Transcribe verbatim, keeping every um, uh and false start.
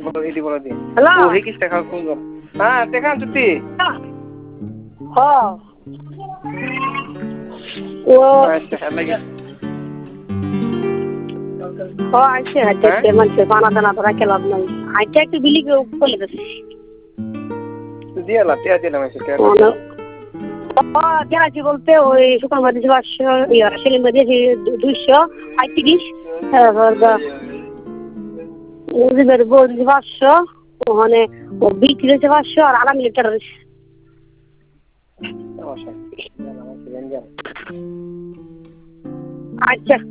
এদি বলে দিন হ্যালো ও হে কি টাকা কোন হ্যাঁ দেখান তুই হ্যাঁ ও আচ্ছা লাগে ও আইছে হাতে মানুষের বানা দানা ধরা খেলাম নাই হাইটা একটু বিলি করে দিছি দিয়া লা তিয়া দিলাম এসে কে ও দিয়াছি বলতে ওই সুকাম মাঝে পাঁচশো ইয়া সেলিম মাঝে দুইশো পঁয়ত্রিশ মুজিবের বউ পাঁচশো ওখানে ও বিক্রি হয়েছে পাঁচশো আর আড়াই লিটার হয়েছে আচ্ছা